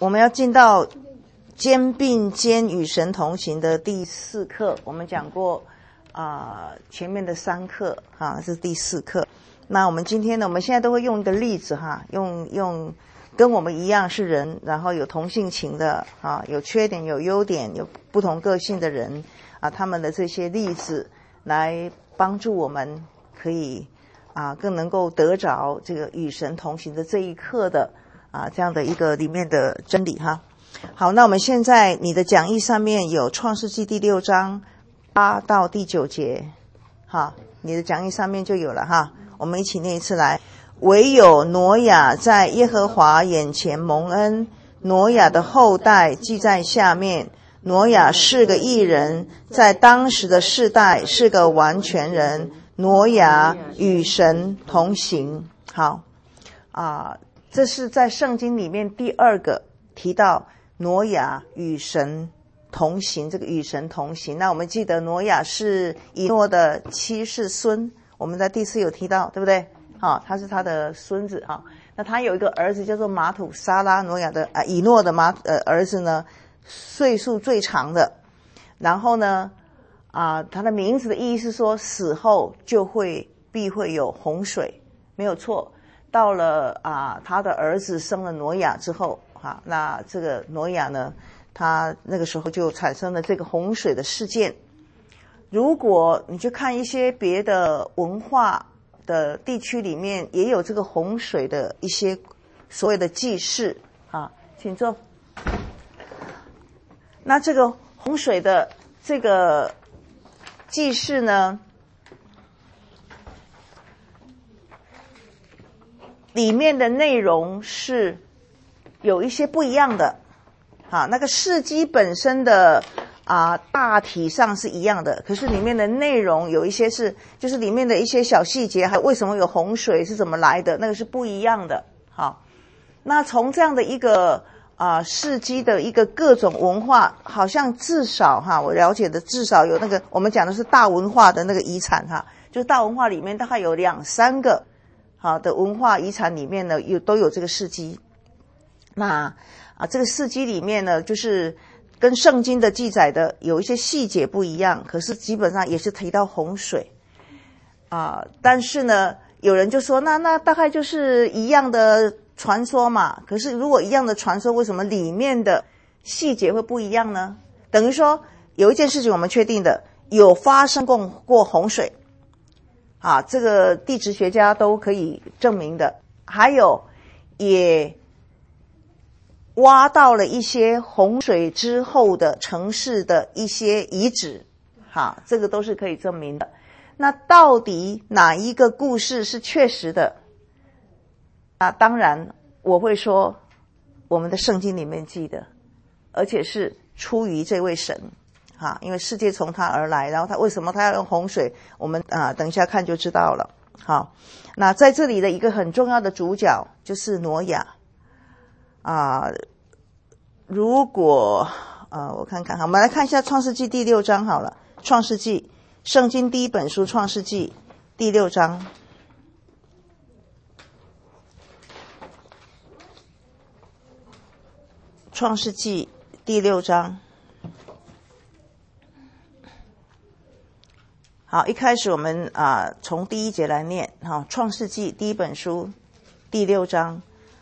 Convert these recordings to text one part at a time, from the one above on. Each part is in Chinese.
我们要进到肩并肩与神同行的第4课，我们讲过前面的3课这是第4课。那我们今天呢，我们现在都会用一个例子用跟我们一样是人，然后有同性情的有缺点有优点有不同个性的人他们的这些例子来帮助我们可以更能够得着这个与神同行的这一课的这样的一个里面的真理好，那我们现在你的讲义上面有创世纪第6章8到第9节你的讲义上面就有了我们一起念一次来。唯有挪亚在耶和华眼前蒙恩，挪亚的后代记在下面。挪亚是个义人，在当时的世代是个完全人。挪亚与神同行。好这是在圣经里面第2个提到挪亚与神同行，这个与神同行。那我们记得挪亚是以诺的7世孙，我们在第4有提到，对不对？他是他的孙子那他有一个儿子叫做马土沙拉，挪亚的以诺的儿子呢，岁数最长的。然后呢他的名字的意义是说死后必会有洪水，没有错。到了他的儿子生了挪亚之后那这个挪亚呢，他那个时候就产生了这个洪水的事件。如果你去看一些别的文化的地区里面，也有这个洪水的一些所谓的记事请坐。那这个洪水的这个记事呢，里面的内容是有一些不一样的那个事迹本身的大体上是一样的，可是里面的内容有一些就是里面的一些小细节，还有为什么有洪水是怎么来的，那个是不一样的。那从这样的一个事迹的一个各种文化，好像至少我了解的至少有那个我们讲的是大文化的那个遗产就是大文化里面大概有2-3个的文化遗产里面呢都有这个事迹。那这个事迹里面呢，就是跟圣经的记载的有一些细节不一样，可是基本上也是提到洪水但是呢有人就说那大概就是一样的传说嘛，可是如果一样的传说，为什么里面的细节会不一样呢？等于说有一件事情我们确定的，有发生过洪水这个地质学家都可以证明的，还有也挖到了一些洪水之后的城市的一些遗址这个都是可以证明的。那到底哪一个故事是确实的？当然我会说我们的圣经里面记的，而且是出于这位神因为世界从他而来，然后他为什么他要用洪水，我们等一下看就知道了。好，那在这里的一个很重要的主角就是挪亚如果我看看我们来看一下创世纪第6章好了。创世纪，圣经第一本书创世纪第6章。创世纪第6章。好，一开始我们从第1节来念创世纪第一本书第6章。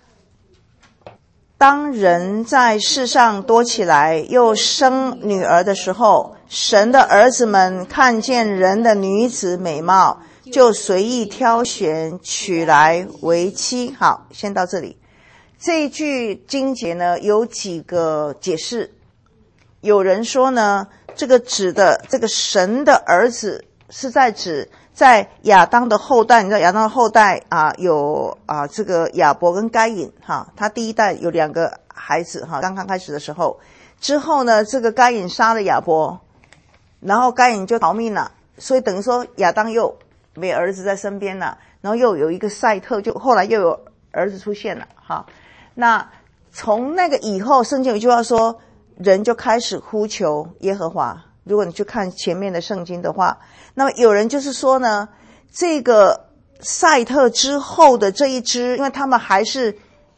当人在世上多起来，又生女儿的时候，神的儿子们看见人的女子美貌，就随意挑选，取来为妻。好，先到这里。这一句经节呢有几个解释。有人说呢，这个指的这个神的儿子是在指在亚当的后代。你知道亚当的后代有这个亚伯跟该隐他第一代有2个孩子刚刚开始的时候，之后呢这个该隐杀了亚伯，然后该隐就逃命了，所以等于说亚当又没儿子在身边了，然后又有一个赛特，就后来又有儿子出现了那从那个以后，圣经有一句话说，人就开始呼求耶和华。如果你去看前面的圣经的话，那么有人就是说呢，这个赛特之后的这一支，因为他们还是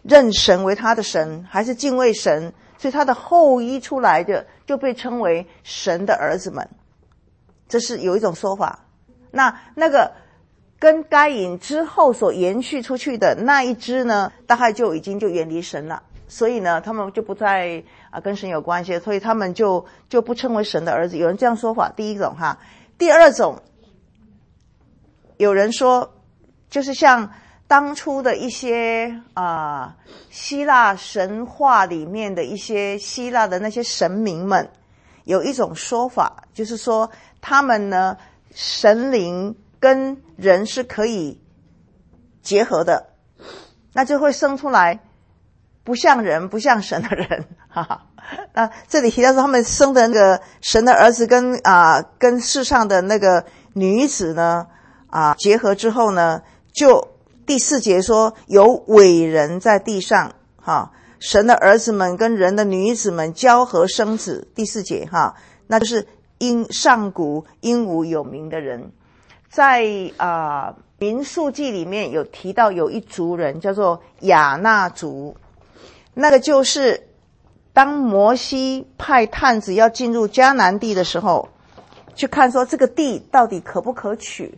认神为他的神，还是敬畏神，所以他的后裔出来的就被称为神的儿子们。这是有一种说法。那个跟该隐之后所延续出去的那一支呢，大概就已经远离神了，所以呢他们就不再跟神有关系，所以他们就不称为神的儿子。有人这样说法，第一种哈。第二种，有人说就是像当初的一些希腊神话里面的一些希腊的那些神明们，有一种说法，就是说他们呢神灵跟人是可以结合的，那就会生出来不像人不像神的人那这里提到说他们生的那个神的儿子跟世上的那个女子呢结合之后呢，就第4节说有伟人在地上神的儿子们跟人的女子们交合生子。第4节那就是上古英武有名的人。在民数记里面有提到有一族人叫做亚衲族，那个就是当摩西派探子要进入迦南地的时候，去看说这个地到底可不可取。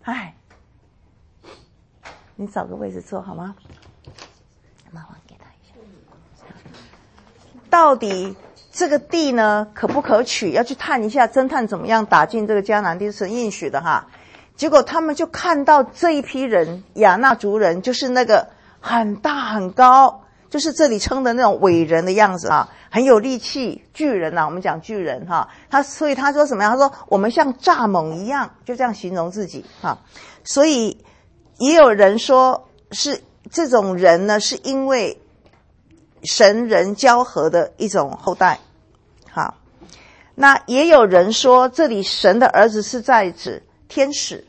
你找个位置坐好吗？麻烦给他一下。到底这个地呢可不可取，要去探一下，侦探怎么样打进这个迦南地，是神应许的结果他们就看到这一批人，亚衲族人，就是那个很大很高，就是这里称的那种伟人的样子很有力气，巨人我们讲巨人所以他说什么样？他说我们像蚱蜢一样，就这样形容自己所以也有人说是这种人呢，是因为神人交合的一种后代那也有人说这里神的儿子是在指天使，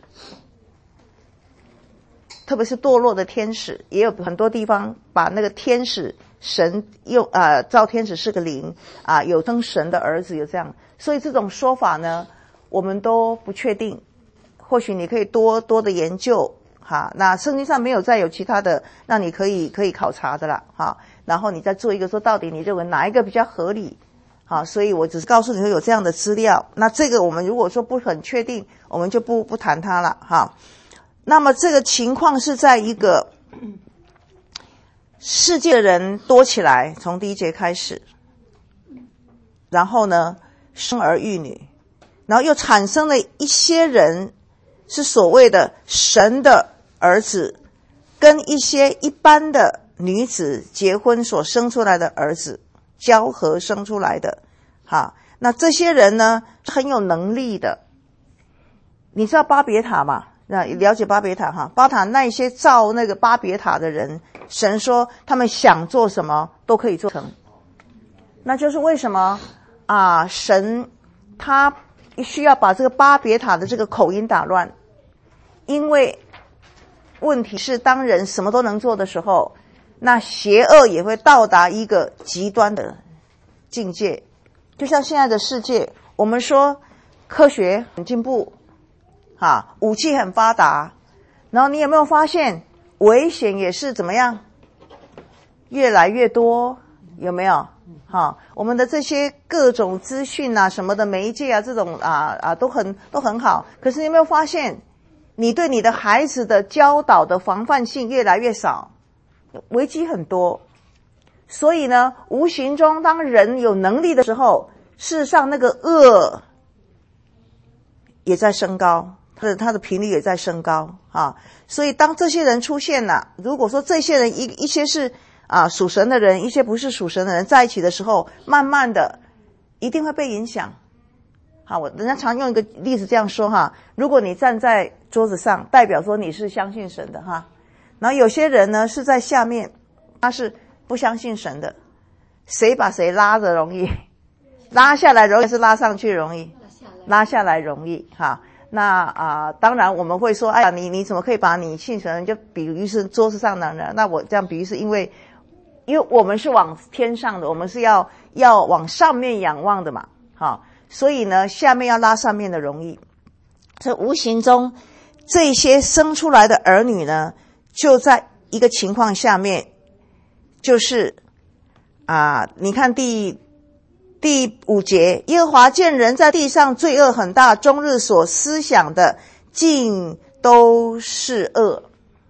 特别是堕落的天使，也有很多地方把那个天使神用造天使是个灵有称神的儿子，有这样。所以这种说法呢我们都不确定，或许你可以多的研究那圣经上没有再有其他的让你可以考察的了然后你再做一个说到底你认为哪一个比较合理所以我只是告诉你会有这样的资料。那这个我们如果说不很确定，我们就不谈它了那么这个情况是在一个世界的人多起来，从第1节开始，然后呢生儿育女，然后又产生了一些人是所谓的神的儿子，跟一些一般的女子结婚所生出来的儿子交合生出来的那这些人呢很有能力的。你知道巴别塔吗？了解巴别塔巴塔那些造那个巴别塔的人，神说他们想做什么都可以做成。那就是为什么神他需要把这个巴别塔的这个口音打乱，因为问题是当人什么都能做的时候，那邪恶也会到达一个极端的境界。就像现在的世界，我们说科学很进步武器很发达，然后你有没有发现危险也是怎么样越来越多？有没有我们的这些各种资讯什么的媒介这种都很好，可是你有没有发现你对你的孩子的教导的防范性越来越少，危机很多。所以呢无形中当人有能力的时候，事实上那个恶也在升高，它的频率也在升高所以当这些人出现了，如果说这些人一些是属神的人，一些不是属神的人在一起的时候，慢慢的一定会被影响人家常用一个例子这样说如果你站在桌子上，代表说你是相信神的然后有些人呢是在下面，他是不相信神的，谁把谁拉着容易？拉下来容易是拉上去容易？拉下来容易那当然我们会说，哎呀，你怎么可以把你信神就比喻是桌子上的人？那我这样比喻是因为我们是往天上的，我们是要往上面仰望的嘛所以呢下面要拉上面的容易。所以无形中这些生出来的儿女呢，就在一个情况下面就是你看第5节，耶和华见人在地上罪恶很大，终日所思想的尽都是恶。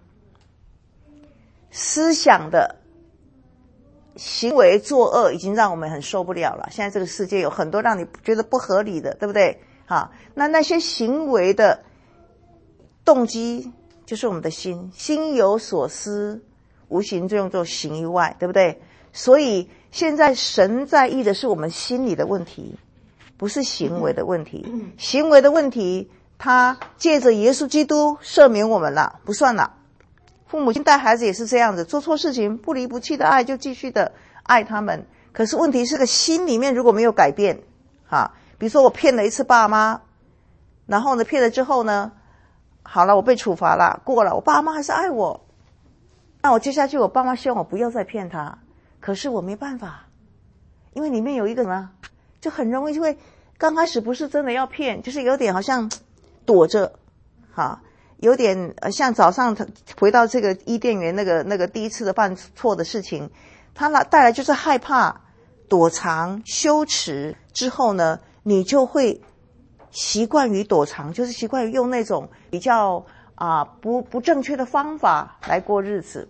思想的行为作恶已经让我们很受不了了。现在这个世界有很多让你觉得不合理的，对不对？那些行为的动机就是我们的心，心有所思，无形就用作行于外，对不对？所以现在神在意的是我们心里的问题，不是行为的问题。行为的问题他借着耶稣基督赦免我们了，不算了。父母亲带孩子也是这样子，做错事情不离不弃的爱，就继续的爱他们。可是问题是个心里面如果没有改变比如说我骗了一次爸妈，然后呢骗了之后呢，好了，我被处罚了，过了，我爸妈还是爱我，那我接下去我爸妈希望我不要再骗他，可是我没办法，因为里面有一个什么，就很容易就会刚开始不是真的要骗，就是有点好像躲着有点像早上回到这个伊甸园那个第一次的犯错的事情，他带来就是害怕、躲藏、羞耻，之后呢你就会习惯于躲藏，就是习惯于用那种比较不正确的方法来过日子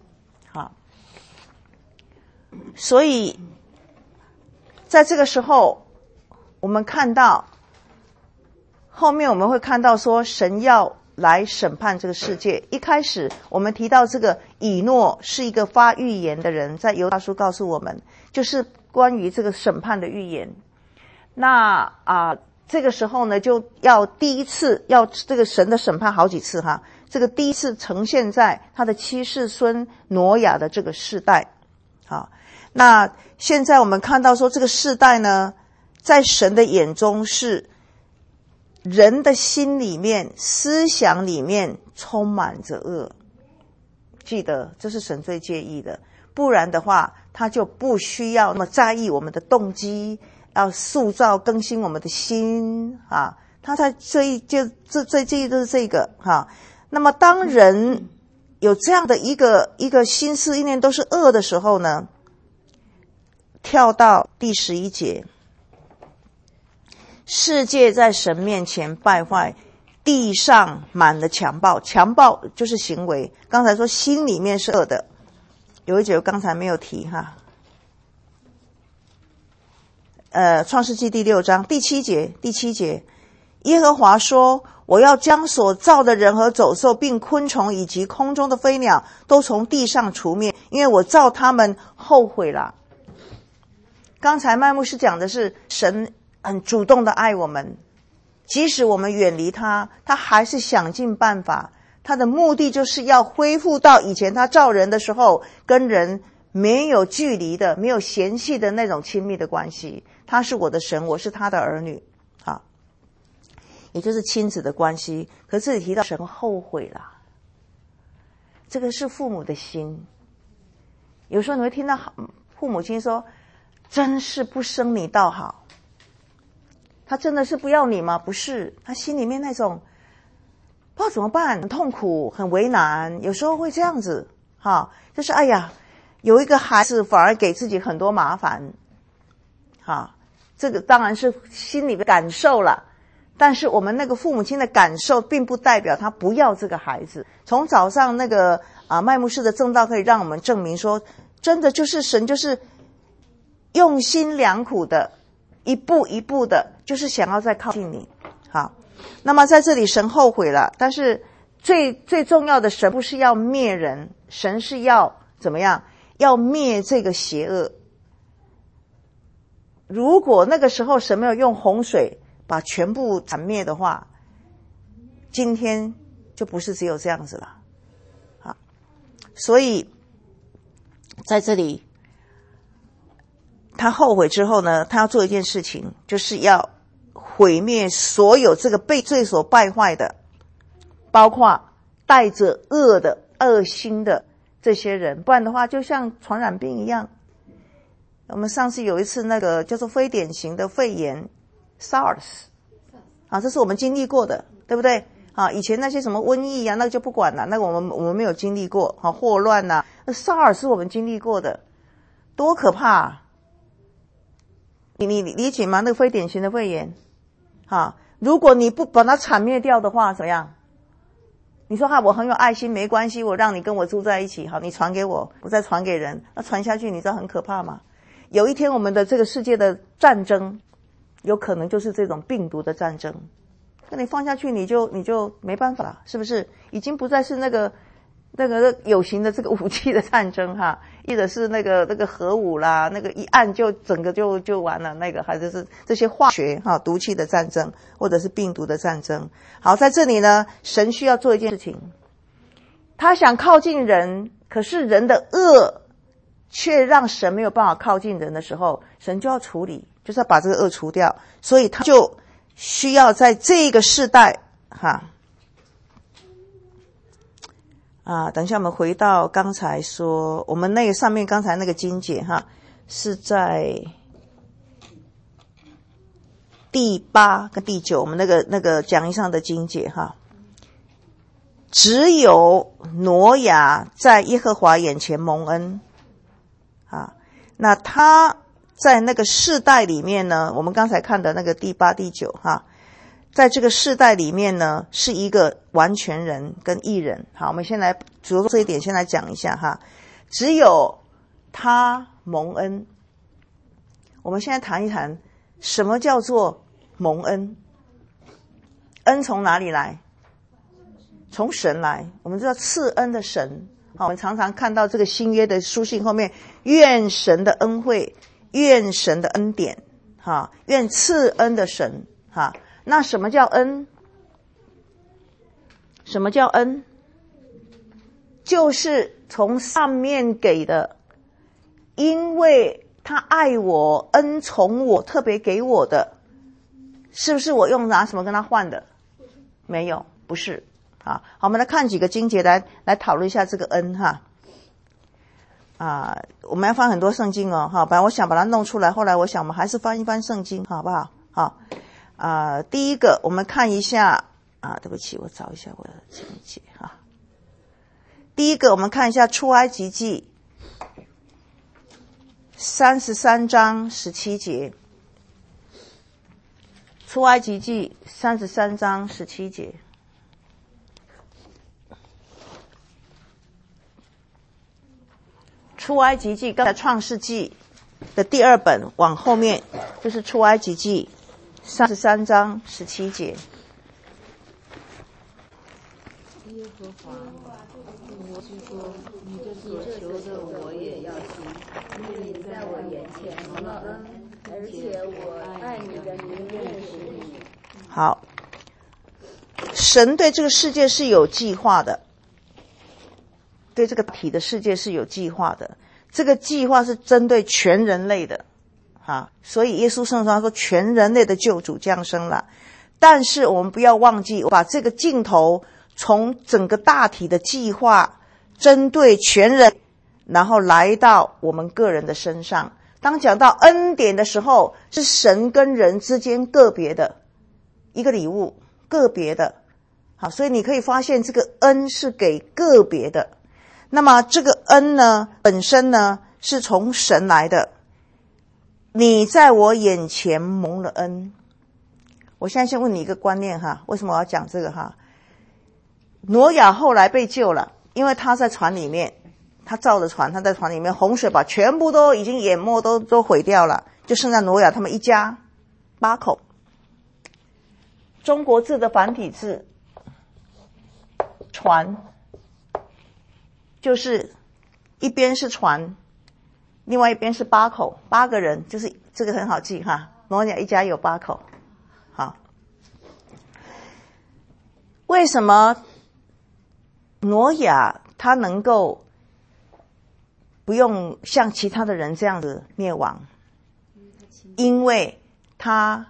所以在这个时候我们看到后面我们会看到说神要来审判这个世界。一开始我们提到这个以诺是一个发预言的人，在犹大书告诉我们就是关于这个审判的预言。那这个时候呢就要第一次要这个神的审判好几次这个第一次呈现在他的7世孙挪亚的这个世代那现在我们看到说这个世代呢在神的眼中是人的心里面思想里面充满着恶，记得这是神最介意的，不然的话他就不需要那么在意我们的动机，要塑造更新我们的心他才最介意就是这个那么当人有这样的一个心思意念都是恶的时候呢，跳到第11节，世界在神面前败坏，地上满了强暴。强暴就是行为，刚才说心里面是恶的，有一节我刚才没有提创世纪第6章第7节，耶和华说，我要将所造的人和走兽并昆虫以及空中的飞鸟都从地上除灭，因为我造他们后悔了。刚才麦牧师讲的是神很主动的爱我们，即使我们远离他，他还是想尽办法，他的目的就是要恢复到以前他造人的时候跟人没有距离的没有嫌隙的那种亲密的关系。他是我的神，我是他的儿女也就是亲子的关系。可是这里提到神后悔了，这个是父母的心。有时候你会听到父母亲说，真是不生你倒好，他真的是不要你吗？不是，他心里面那种不知道怎么办，很痛苦很为难，有时候会这样子就是哎呀，有一个孩子反而给自己很多麻烦这个当然是心里的感受了，但是我们那个父母亲的感受并不代表他不要这个孩子。从早上那个麦牧师的证道可以让我们证明说，真的就是神就是用心良苦的一步一步的就是想要再靠近你那么在这里神后悔了，但是最重要的，神不是要灭人，神是要怎么样？要灭这个邪恶。如果那个时候神没有用洪水把全部铲灭的话，今天就不是只有这样子了所以在这里他后悔之后呢，他要做一件事情，就是要毁灭所有这个被罪所败坏的，包括带着恶的恶心的这些人，不然的话就像传染病一样。我们上次有一次那个叫做非典型的肺炎 SARS 这是我们经历过的，对不对以前那些什么瘟疫那个就不管了，那个我们没有经历过霍乱SARS 是我们经历过的多可怕啊！你理解吗？那个非典型的肺炎，如果你不把它铲灭掉的话，怎么样？你说我很有爱心，没关系，我让你跟我住在一起，好，你传给我，我再传给人，那传下去，你知道很可怕吗？有一天我们的这个世界的战争，有可能就是这种病毒的战争。那你放下去，你就没办法了，是不是？已经不再是那个有形的这个武器的战争或者是那个核武啦，那个一按就整个就完了，那个还是这些化学毒气的战争，或者是病毒的战争。好，在这里呢，神需要做一件事情，他想靠近人，可是人的恶却让神没有办法靠近人的时候，神就要处理，就是要把这个恶除掉，所以他就需要在这个世代等一下我们回到刚才说我们那个上面刚才那个经节是在第8跟第9，我们那个讲义上的经节只有挪亚在耶和华眼前蒙恩那他在那个世代里面呢，我们刚才看的那个第8、第9在这个世代里面呢，是一个完全人跟义人。好，我们先来主要这一点先来讲一下只有他蒙恩。我们现在谈一谈什么叫做蒙恩。恩从哪里来？从神来。我们知道赐恩的神，我们常常看到这个新约的书信后面，愿神的恩惠，愿神的恩典愿赐恩的神那什么叫恩？什么叫恩？就是从上面给的，因为他爱我，恩宠我，特别给我的，是不是我用拿什么跟他换的？没有，不是。好，我们来看几个经节来讨论一下这个恩我们要翻很多圣经本来我想把它弄出来，后来我想我们还是翻一翻圣经，好不好？第一个我们看一下对不起，我找一下我的经节第一个我们看一下出埃及记33章17节。出埃及记33章17节。出埃及记刚才创世纪的第2本往后面就是出埃及记33章17节。 耶和华我是说，你这所求的我也要行，因为你在我眼前蒙了恩，而且我爱你的名认识你。 好，神对这个世界是有计划的，对这个体的世界是有计划的，这个计划是针对全人类的所以耶稣圣上说全人类的救主降生了。但是我们不要忘记把这个镜头从整个大体的计划针对全人，然后来到我们个人的身上。当讲到恩典的时候，是神跟人之间个别的一个礼物，个别的。好，所以你可以发现这个恩是给个别的。那么这个恩呢，本身呢是从神来的。你在我眼前蒙了恩。我现在先问你一个观念为什么我要讲这个挪亚后来被救了，因为他在船里面，他造的船，他在船里面，洪水把全部都已经淹没，都毁掉了，就剩下挪亚他们一家8口。中国字的繁体字船，就是一边是船，另外一边是8口，8个人，就是这个很好记挪亚一家有8口。好，为什么挪亚他能够不用像其他的人这样子灭亡？因为他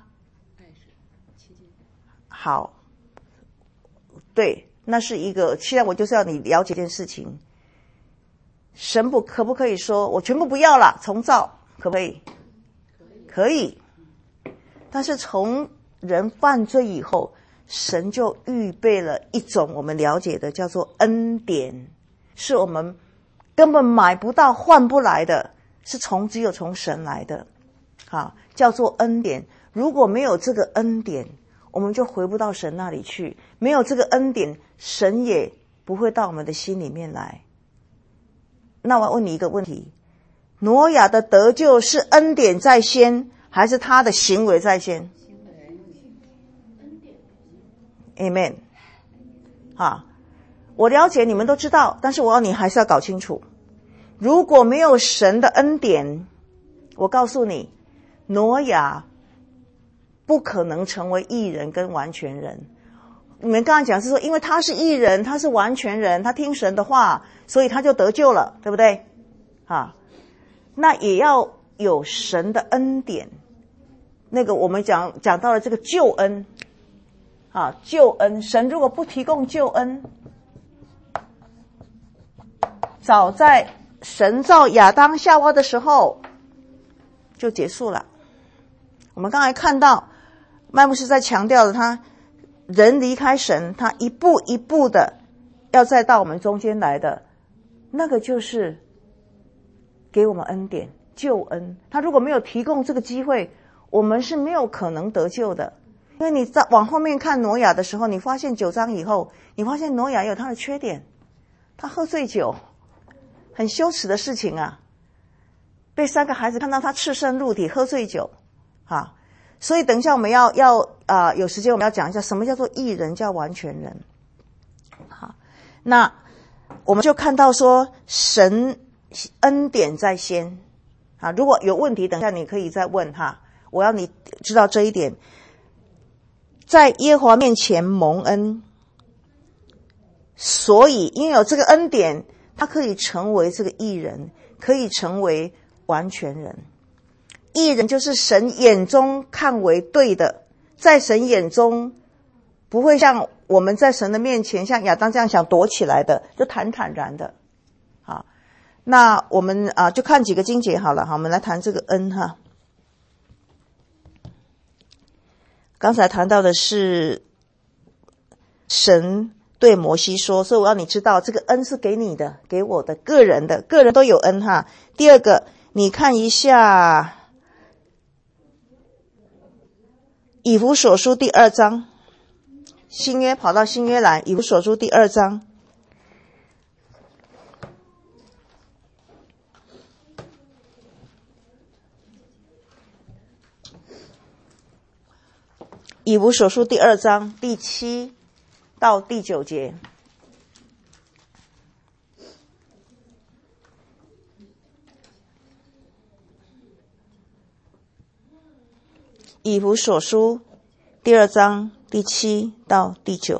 好，对，那是一个，现在我就是要你了解一件事情，神可不可以说我全部不要了重造？可不可以？可以。但是从人犯罪以后，神就预备了一种我们了解的叫做恩典，是我们根本买不到换不来的， 是只有从神来的，叫做恩典。如果没有这个恩典，我们就回不到神那里去。没有这个恩典，神也不会到我们的心里面来。那我要问你一个问题，挪亚的得救是恩典在先，还是他的行为在先？ Amen。 我了解你们都知道，但是你还是要搞清楚，如果没有神的恩典，我告诉你，挪亚不可能成为义人跟完全人。你们刚才讲是说，因为他是义人，他是完全人，他听神的话，所以他就得救了，对不对？那也要有神的恩典。那个我们讲到了这个救恩，救恩，神如果不提供救恩，早在神造亚当夏娃的时候就结束了。我们刚才看到麦牧师在强调的，他人离开神，他一步一步的要再到我们中间来的，那个就是给我们恩典救恩。他如果没有提供这个机会，我们是没有可能得救的。因为你在往后面看挪亚的时候，你发现9章以后，你发现挪亚有他的缺点，他喝醉酒，很羞耻的事情啊，被3个孩子看到他赤身露体喝醉酒所以等一下我们要有时间我们要讲一下什么叫做义人，叫完全人。那我们就看到说神恩典在先如果有问题等一下你可以再问我要你知道这一点，在耶和华面前蒙恩，所以因为有这个恩典，他可以成为这个义人，可以成为完全人。义人就是神眼中看为对的，在神眼中不会像我们在神的面前像亚当这样想躲起来的，就坦然的。那我们就看几个经节好了，我们来谈这个恩刚才谈到的是神对摩西说，所以我要你知道这个恩是给你的，给我的，个人都有恩第二个，你看一下以弗所书第2章，新约跑到新约来，以弗所书第2章。以弗所书第2章第7到第9节。以弗所书第2章第7到第9。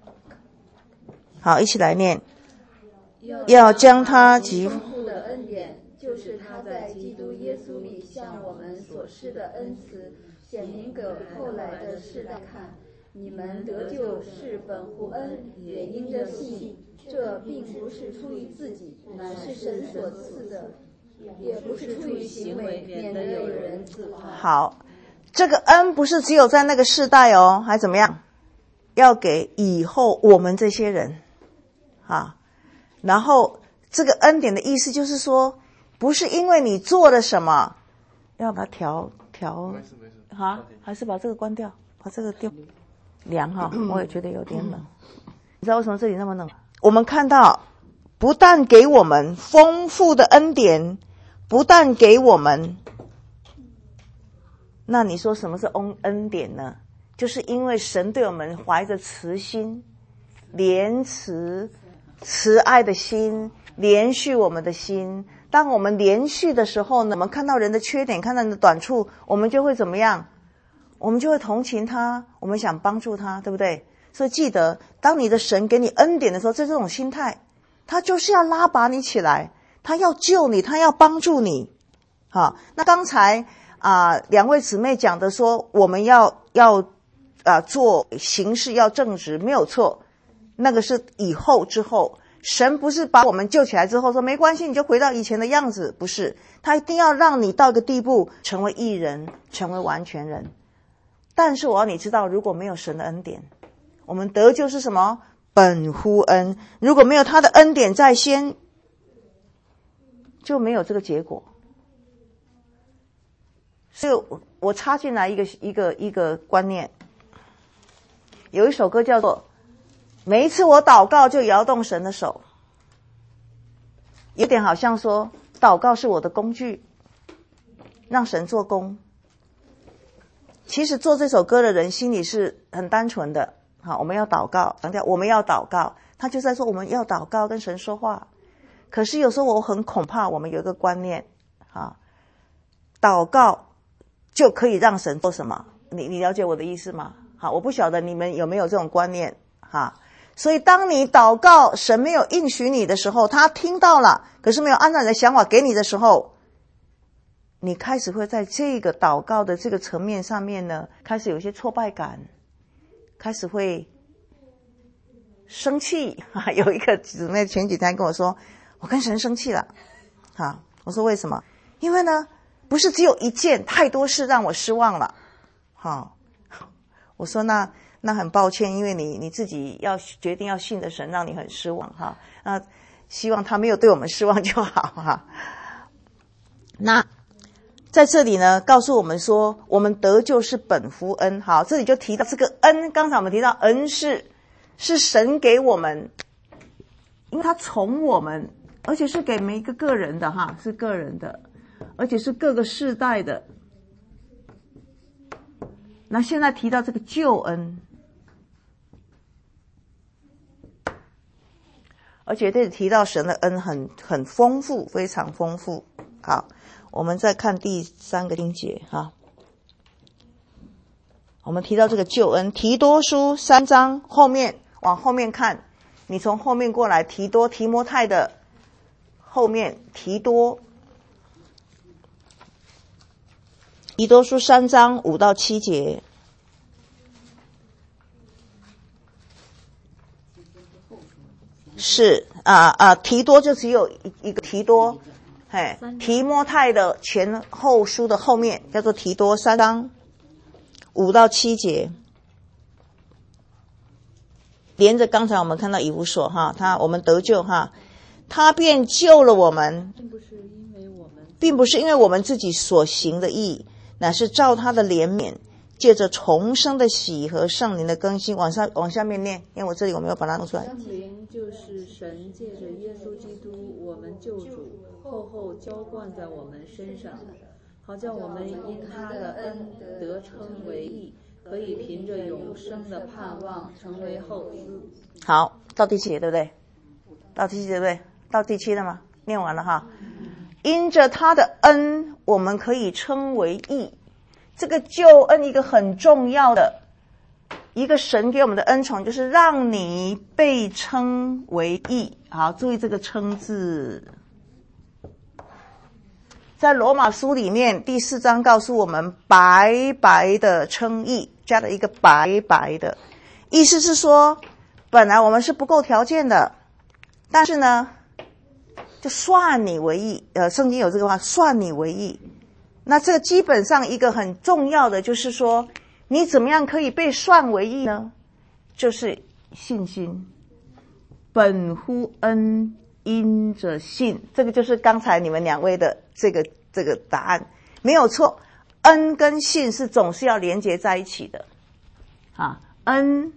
好，一起来念。要将他极丰富的恩典，就是他在基督耶稣里向我们所施的恩慈，显明给后来的世代看。你们得救是本乎恩，也因着信。这并不是出于自己，乃是神所赐的，也不是出于行为，免得有人自夸。 好，这个恩不是只有在那个世代还怎么样？要给以后我们这些人然后这个恩典的意思就是说，不是因为你做了什么，要把它调还是把这个关掉，把这个丢凉我也觉得有点冷。你知道为什么这里那么冷？我们看到不但给我们丰富的恩典，不但给我们，那你说什么是恩典呢？就是因为神对我们怀着慈心、怜慈、慈爱的心，连续我们的心。当我们连续的时候呢，我们看到人的缺点，看到人的短处，我们就会怎么样？我们就会同情他，我们想帮助他，对不对？所以记得，当你的神给你恩典的时候，这种心态，他就是要拉拔你起来，他要救你，他要帮助你。那刚才两位姊妹讲的说，我们要做行事要正直，没有错。那个是以后之后，神不是把我们救起来之后说没关系，你就回到以前的样子，不是，他一定要让你到一个地步，成为义人，成为完全人。但是我要你知道，如果没有神的恩典，我们得救是什么？本乎恩。如果没有他的恩典在先，就没有这个结果。 所以我插进来一个观念，有一首歌叫做每一次我祷告就摇动神的手，有点好像说祷告是我的工具，让神做工。其实做这首歌的人心里是很单纯的，好，我们要祷告，强调我们要祷告，他就在说我们要祷告跟神说话。可是有时候我很恐怕我们有一个观念，祷告就可以让神做什么？你了解我的意思吗？好，我不晓得你们有没有这种观念哈。所以当你祷告神没有应许你的时候，他听到了，可是没有按照你的想法给你的时候，你开始会在这个祷告的这个层面上面呢，开始有一些挫败感，开始会生气。有一个姊妹前几天跟我说，我跟神生气了。我说为什么？因为呢，不是只有一件，太多事让我失望了。我说那很抱歉，因为你自己要决定要信的神让你很失望哈。那希望他没有对我们失望就好哈。那在这里呢，告诉我们说，我们得救是本乎恩。好，这里就提到这个恩，刚才我们提到恩是神给我们，因为他宠我们，而且是给每一个个人的哈，是个人的，而且是各个世代的。那现在提到这个救恩，而且这里提到神的恩很丰富，非常丰富。好，我们再看第3个经节哈。我们提到这个救恩，提多书3章后面，往后面看，你从后面过来，提摩太的后面，提多书3章5到7节。是提多就只有一个提多，提摩太的前后书的后面叫做提多3章5到7节，连着刚才我们看到以弗所哈，我们得救哈，他便救了我们，并不是因为我们自己所行的义，乃是照他的怜悯，借着重生的喜和圣灵的更新。往下面念，因为我这里我没有把它弄出来。 圣灵就是神借着耶稣基督我们救主厚浇灌在我们身上，好叫我们因他的恩得称为义，可以凭着永生的盼望成为后嗣。 好，到第7节对不对？到第7节对不对？到第7了吗？念完了哈。因着他的恩我们可以称为义。这个救恩一个很重要的一个神给我们的恩宠，就是让你被称为义。好，注意这个称字，在罗马书里面第4章告诉我们白白的称义，加了一个白白的，意思是说本来我们是不够条件的，但是呢就算你为义，圣经有这个话，算你为义。那这个基本上一个很重要的就是说，你怎么样可以被算为义呢？就是信心，本乎恩，因着信。这个就是刚才你们2位的这个答案，没有错。恩跟信是总是要连结在一起的恩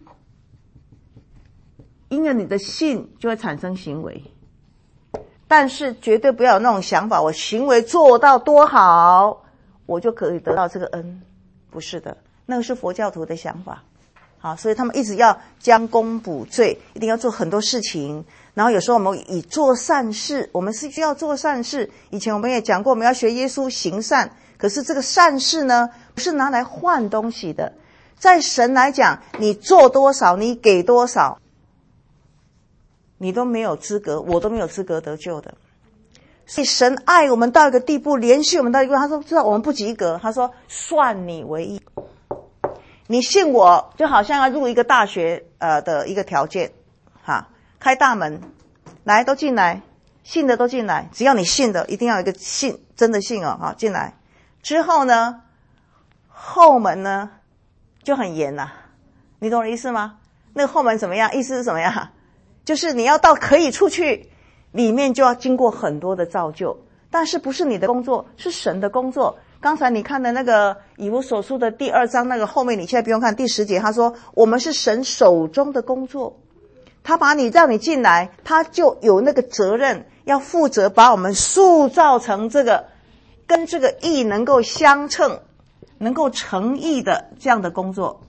因为你的信就会产生行为，但是绝对不要有那种想法，我行为做到多好我就可以得到这个恩，不是的，那个是佛教徒的想法。好，所以他们一直要将功补罪，一定要做很多事情，然后有时候我们以做善事，我们是需要做善事。以前我们也讲过，我们要学耶稣行善，可是这个善事呢不是拿来换东西的，在神来讲，你做多少你给多少，你都没有资格，我都没有资格得救的。所以神爱我们到一个地步，连续我们到一个，他说知道我们不及格，他说算你为义。你信我就好像要入一个大学的一个条件开大门来都进来，信的都进来，只要你信的一定要有一个信，真的信进来之后呢，后门呢就很严你懂我的意思吗？那个后门怎么样？意思是怎么样？就是你要到可以出去，里面就要经过很多的造就，但是不是你的工作，是神的工作。 刚才你看的那个以弗所书的第2章那个后面，你现在不用看第10节，他说我们是神手中的工作，他把你让你进来，他就有那个责任要负责把我们塑造成这个跟这个义能够相称，能够成义的这样的工作。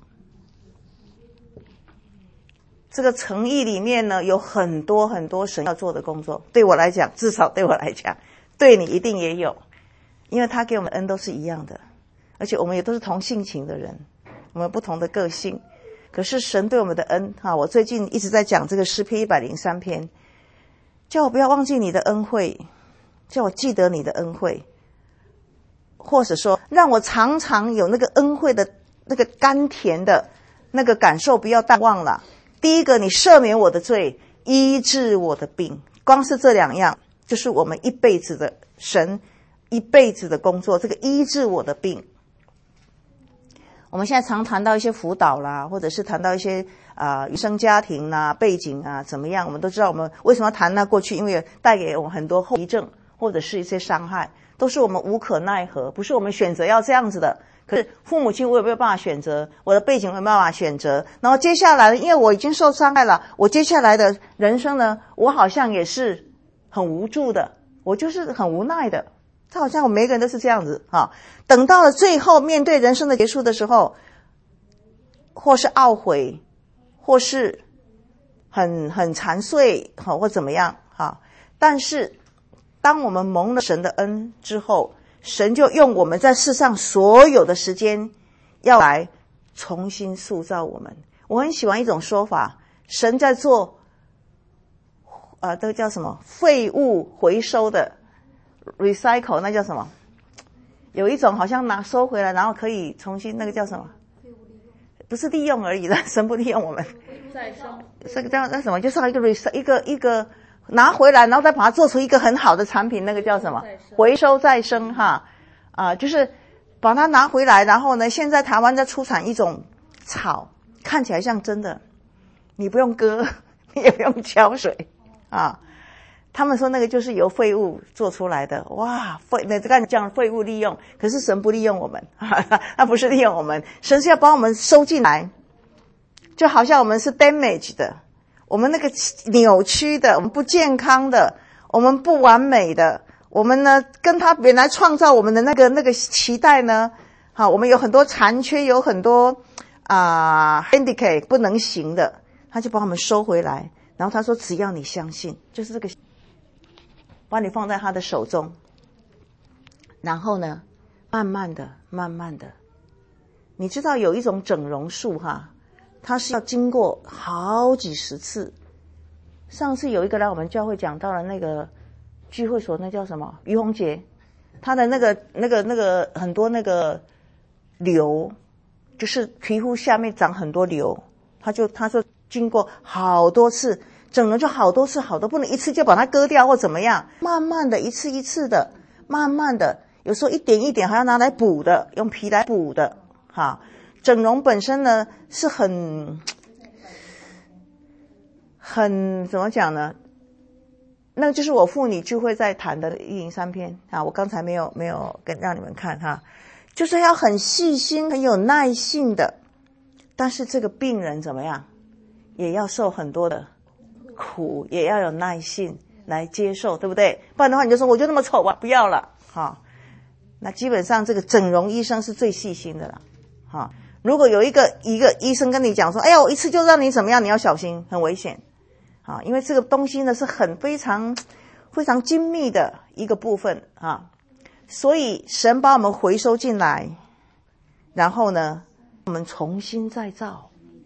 这个成义里面呢，有很多很多神要做的工作。对我来讲，至少对我来讲，对你一定也有，因为他给我们恩都是一样的，而且我们也都是同性情的人，我们不同的个性。可是神对我们的恩我最近一直在讲这个诗篇103篇，叫我不要忘记你的恩惠，叫我记得你的恩惠，或者说让我常常有那个恩惠的那个甘甜的那个感受，不要淡忘了。第一个，你赦免我的罪，医治我的病，光是这2样就是我们一辈子的神一辈子的工作，这个医治我的病。我们现在常谈到一些辅导啦，或者是谈到一些原生家庭啦、背景怎么样，我们都知道我们为什么要谈那过去，因为带给我们很多后遗症或者是一些伤害，都是我们无可奈何，不是我们选择要这样子的。可是父母亲我也没有办法选择，我的背景我也没有办法选择，然后接下来因为我已经受伤害了，我接下来的人生呢，我好像也是很无助的，我就是很无奈的。他好像我每个人都是这样子等到了最后面对人生的结束的时候，或是懊悔，或是很残碎或怎么样但是当我们蒙了神的恩之后，神就用我们在世上所有的时间要来重新塑造我们。我很喜欢一种说法，神在做这个叫什么废物回收的 recycle， 那叫什么？有一种好像收回来然后可以重新，那个叫什么？不是利用而已的，神不利用我们再生， 这个叫那什么，就是一个拿回来然后再把它做出一个很好的产品，那个叫什么？回收再生就是把它拿回来，然后呢，现在台湾在出产一种草，看起来像真的，你不用割，你也不用浇水他们说那个就是由废物做出来的，哇，那这样废物利用，可是神不利用我们他不是利用我们，神是要把我们收进来，就好像我们是 damage 的，我们那个扭曲的，我们不健康的，我们不完美的，我们呢跟他原来创造我们的那个期待呢我们有很多残缺，有很多handicap 不能行的，他就把我们收回来，然后他说只要你相信，就是这个把你放在他的手中，然后呢慢慢的你知道有一种整容术它是要经过好几十次。上次有一个来我们教会讲到了那个聚会所，那叫什么于洪杰，他的那个很多那个瘤，就是皮肤下面长很多瘤，他说经过好多次整容，就好多次，好多不能一次就把它割掉或怎么样，慢慢的一次一次的，慢慢的，有时候一点一点还要拿来补的，用皮来补的整容本身呢是很怎么讲呢，那个就是我妇女聚会在谈的103篇我刚才没有让你们看就是要很细心很有耐性的，但是这个病人怎么样也要受很多的苦，也要有耐性来接受，对不对？不然的话你就说我就那么丑不要了那基本上这个整容医生是最细心的了如果有一个医生跟你讲说，哎呀我一次就让你怎么样，你要小心，很危险因为这个东西呢是非常非常精密的一个部分所以神把我们回收进来，然后呢我们重新再造。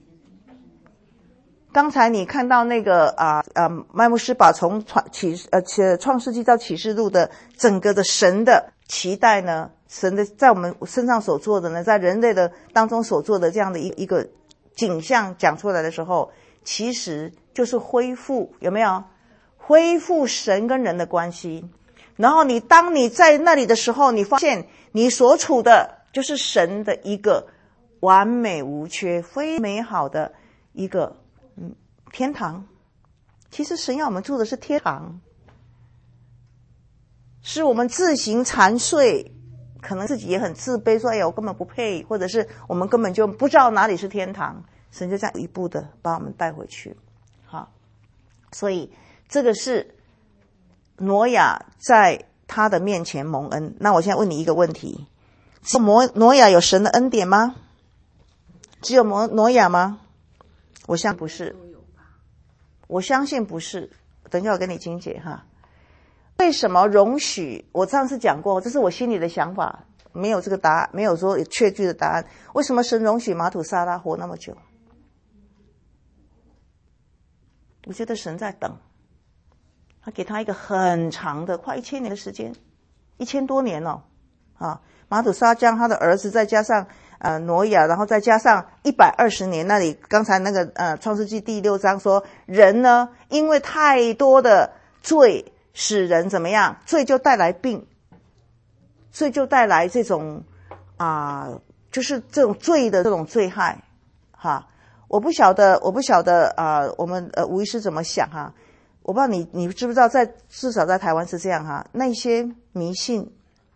刚才你看到那个麦牧师把从创世纪到启示录的整个的神的期待呢，神的在我们身上所做的呢，在人类的当中所做的这样的一个景象讲出来的时候，其实就是恢复，有没有？恢复神跟人的关系。然后当你在那里的时候，你发现你所处的就是神的一个完美无缺、非美好的一个天堂。其实神要我们住的是天堂，是我们自行残碎， 可能自己也很自卑，说哎呀我根本不配，或者是我们根本就不知道哪里是天堂，神就这样一步的把我们带回去。好，所以这个是挪亚在他的面前蒙恩。那我现在问你一个问题，只有挪亚有神的恩典吗？只有挪亚吗？我相信不是，我相信不是。等一下我跟你精解哈。为什么容许？我上次讲过，这是我心里的想法，没有这个答案，没有说确据的答案。为什么神容许马土撒拉活那么久？我觉得神在等，他给他一个很长的快1000年的时间，1000多年了啊！马土撒将他的儿子再加上挪亚，然后再加上120年，那里刚才那个创世纪第6章说，人呢因为太多的罪使人怎么样？罪就带来病，罪就带来这种就是这种罪的这种罪害哈。我不晓得我们吴医师怎么想哈？我不知道你知不知道，至少在台湾是这样哈。那些迷信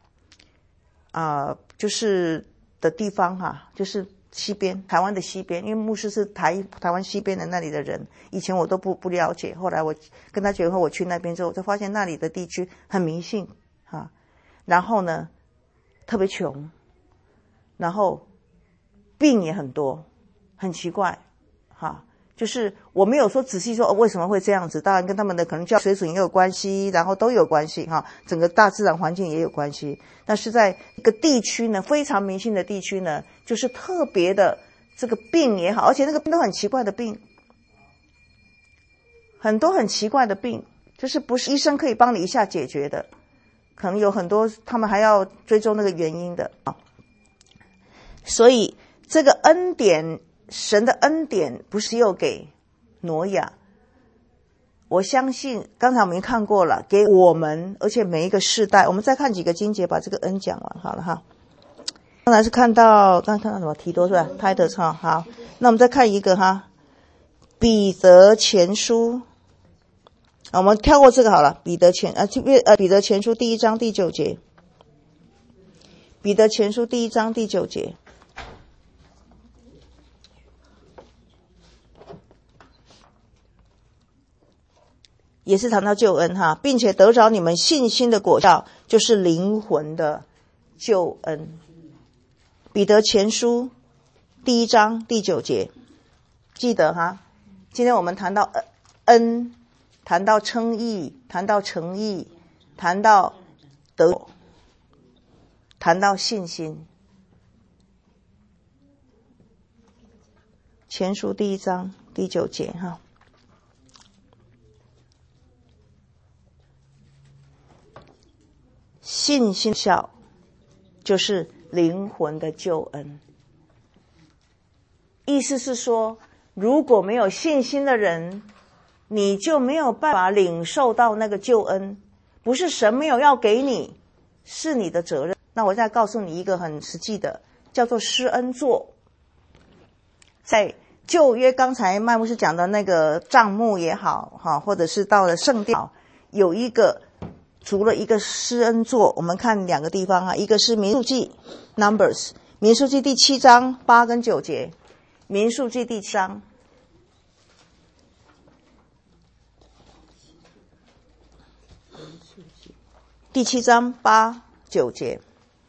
就是的地方哈，就是西边，台湾的西边，因为牧师是台湾西边的那里的人，以前我都不了解，后来我跟他结婚，我去那边之后，我就发现那里的地区很迷信哈，然后呢特别穷，然后病也很多，很奇怪哈。就是我没有说仔细说为什么会这样子，当然跟他们的可能教育水准也有关系，然后都有关系哈，整个大自然环境也有关系。但是在一个地区呢，非常迷信的地区呢，就是特别的这个病也好，而且那个病都很奇怪的病，很多很奇怪的病，就是不是医生可以帮你一下解决的，可能有很多他们还要追踪那个原因的啊。所以这个恩典，神的恩典不是又给挪亚，我相信刚才我们已经看过了，给我们，而且每一个世代。我们再看几个经节，把这个恩讲完好了哈。刚才是刚才看到什么提多是吧？泰德哈。好，那我们再看一个哈，彼得前书。我们跳过这个好了。彼得前书第1章第9节。彼得前书第1章第9节。也是谈到救恩哈，并且得着你们信心的果效，就是灵魂的救恩。彼得前书第1章第9节，记得哈。今天我们谈到恩，谈到称义，谈到诚意，谈到得，谈到信心。前书第1章第9节哈。信心效就是灵魂的救恩。意思是说，如果没有信心的人，你就没有办法领受到那个救恩，不是神没有要给你，是你的责任。那我再告诉你一个很实际的，叫做施恩座。在旧约刚才麦牧师讲的那个帐幕也好，或者是到了圣殿，有一个除了一个施恩座，我们看2个地方啊，一个是民数记 Numbers， 民数记第7章8跟9节，民数记第7章第7章8、9节，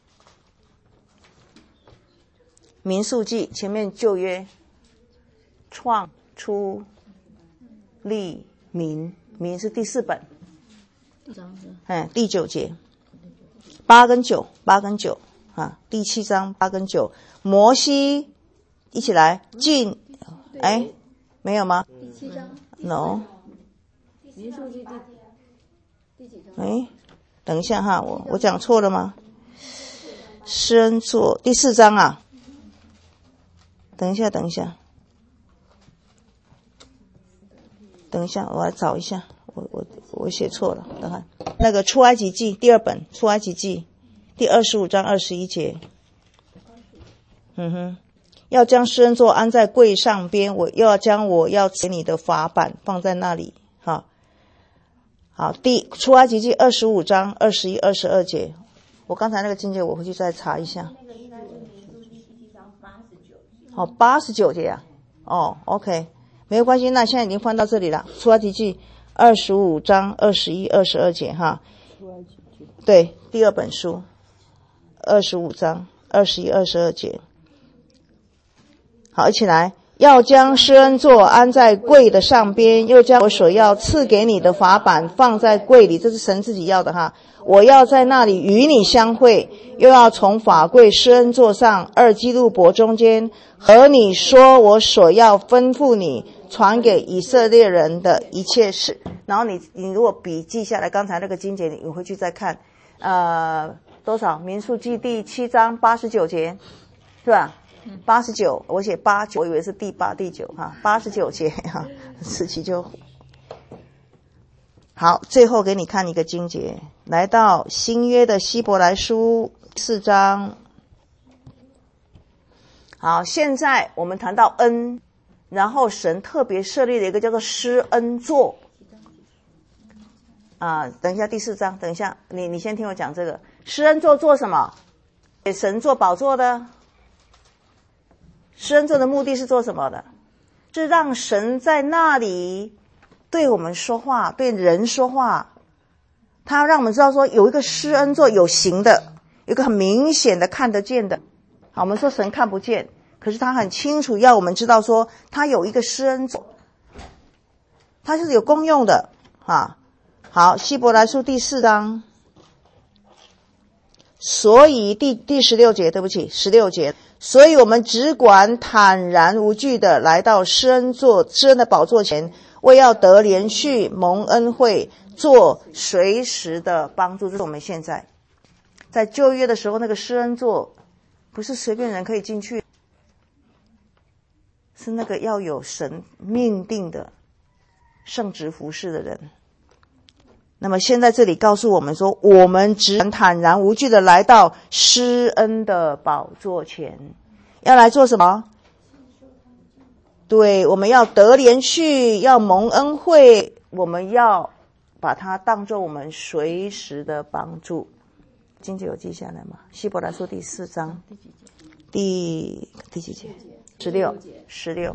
民数记前面旧约，创、出、立、民，民是第4本。第9节8跟9啊，第7章8跟9，摩西一起来进，没有吗？ 第7章 No， 民数记第几章？ 等一下哈，我讲错了吗？施恩座第4章啊，等一下，我来找一下，我写错了，等看那个出埃及记第2本，出埃及记第25章21节，要将施恩座安在柜上边，我又要将我要给你的法版放在那里。好，出埃及记25章21、22节， 我刚才那个经节我回去再查一下。 那个应该是民数记17章89。 好，89节啊。哦 ，OK， 没有关系。那现在已经翻到这里了，出埃及记25章21、22节哈。对，第二本书，25章21、22节。好，一起来。要将施恩座安在柜的上边，又将我所要赐给你的法版放在柜里，这是神自己要的哈。我要在那里与你相会，又要从法柜施恩座上二基路伯中间和你说我所要吩咐你传给以色列人的一切事。然后你如果笔记下来刚才那个经节，你回去再看多少？民数记第7章89节是吧？89，我写89，我以为是第8、第9哈，89节哈，时期就好。最后给你看一个经节，来到新约的希伯来书4章。好，现在我们谈到恩，然后神特别设立了一个叫做施恩座等一下第4章，等一下你先听我讲这个施恩座做什么？给神做宝座的。施恩座的目的是做什么的？是让神在那里对我们说话，对人说话。他要让我们知道说有一个施恩座有形的，有一个很明显的看得见的。好，我们说神看不见，可是他很清楚要我们知道说他有一个施恩座，他是有功用的好，希伯来书第4章，所以第16节，对不起，16节。所以我们只管坦然无惧的来到施恩的宝座前，为要得连续蒙恩惠，做随时的帮助。这是我们现在在旧约的时候，那个施恩座不是随便人可以进去，是那个要有神命定的圣职服侍的人。那么现在这里告诉我们说，我们只坦然无惧的来到施恩的宝座前，要来做什么？对，我们要得连续，要蒙恩惠，我们要把它当作我们随时的帮助。经节有记下来吗？希伯来书第4章第几节？16。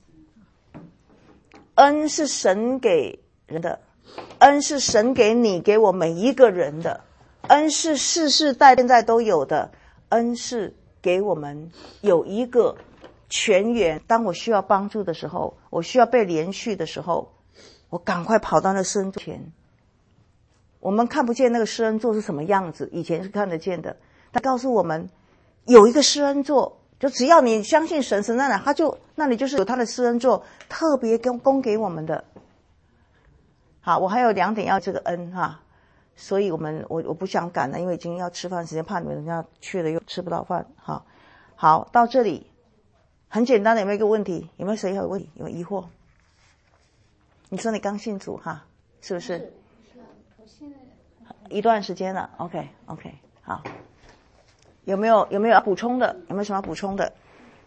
恩是神给人的，恩是神给你给我每一个人的，恩是世世代现在都有的，恩是给我们有一个泉源。当我需要帮助的时候，我需要被连续的时候，我赶快跑到那施恩座前。我们看不见那个施恩座是什么样子，以前是看得见的，他告诉我们有一个施恩座，就只要你相信神，神在哪，他就那里就是有他的施恩座，特别供给我们的。好，我还有2点要这个恩所以我不想赶了，因为已经要吃饭时间，怕你们人家去了又吃不到饭。好，到这里很简单的，有没有一个问题？有没有谁有问题？有疑惑？你说你刚信主是不是？是我现在一段时间了。OK， 好，有没有要补充的？有没有什么要补充的？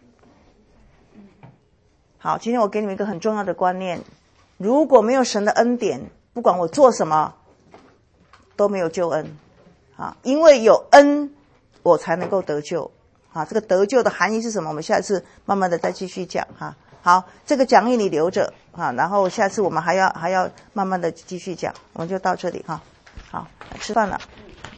好，今天我给你们一个很重要的观念。如果没有神的恩典，不管我做什么都没有救恩因为有恩我才能够得救这个得救的含义是什么？我们下一次慢慢的再继续讲好，这个讲义你留着然后下次我们还要慢慢的继续讲，我们就到这里好，吃饭了。